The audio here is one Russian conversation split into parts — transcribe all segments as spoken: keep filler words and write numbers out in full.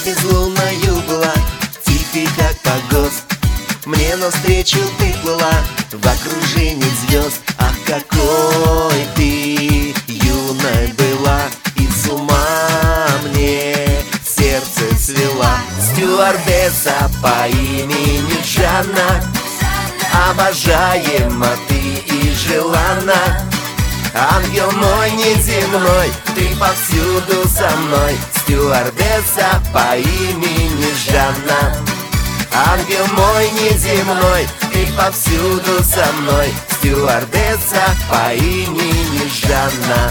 безлунною была, тихой как погост. Мне навстречу ты плыла в окружении звезд. Ах, какой ты юной была, и с ума мне сердце свела. Стюардесса по имени Жанна, обожаема ты и желанна. Ангел мой неземной, ты повсюду со мной. Стюардесса по имени Жанна, ангел мой неземной, ты повсюду со мной. Стюардесса по имени Жанна.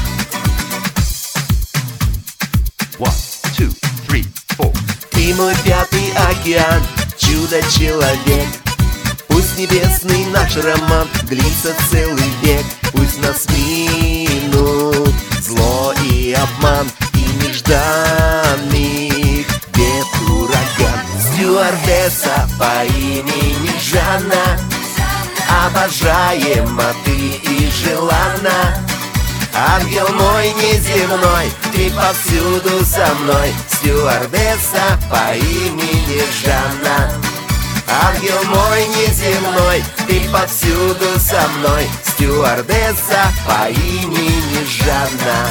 One, two, three, four. Ты мой пятый океан, чудо-человек. Пусть небесный наш роман длится целый век. Пусть нас минут зло и обман, и нежданных бед ураган. Стюардесса по имени Жанна, обожаема ты и желанна. Ангел мой неземной, ты повсюду со мной. Стюардесса по имени Жанна, ангел мой неземной, ты повсюду со мной. Стюардесса по имени Жанна.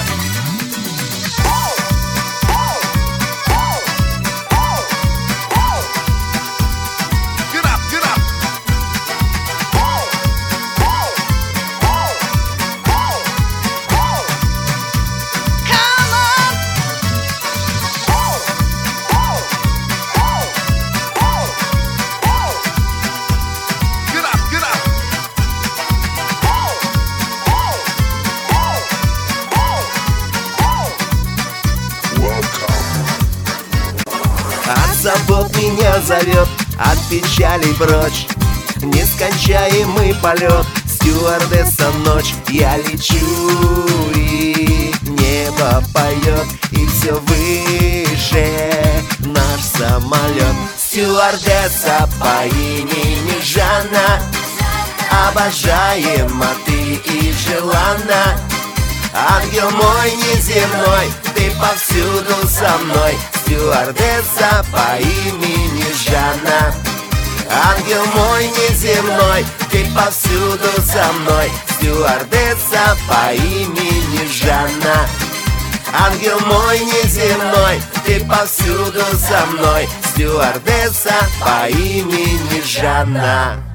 От забот меня зовет, от печалей прочь, нескончаемый полет. Стюардесса ночь, я лечу, и небо поет, и все выше наш самолет. Стюардесса по имени Жанна, обожаема ты и желанна. Ангел мой неземной, ты повсюду со мной. Стюардесса по имени Жанна, ангел мой неземной, ты повсюду со мной. Стюардесса по имени Жанна, ангел мой неземной, ты повсюду со мной. Стюардесса по имени Жанна.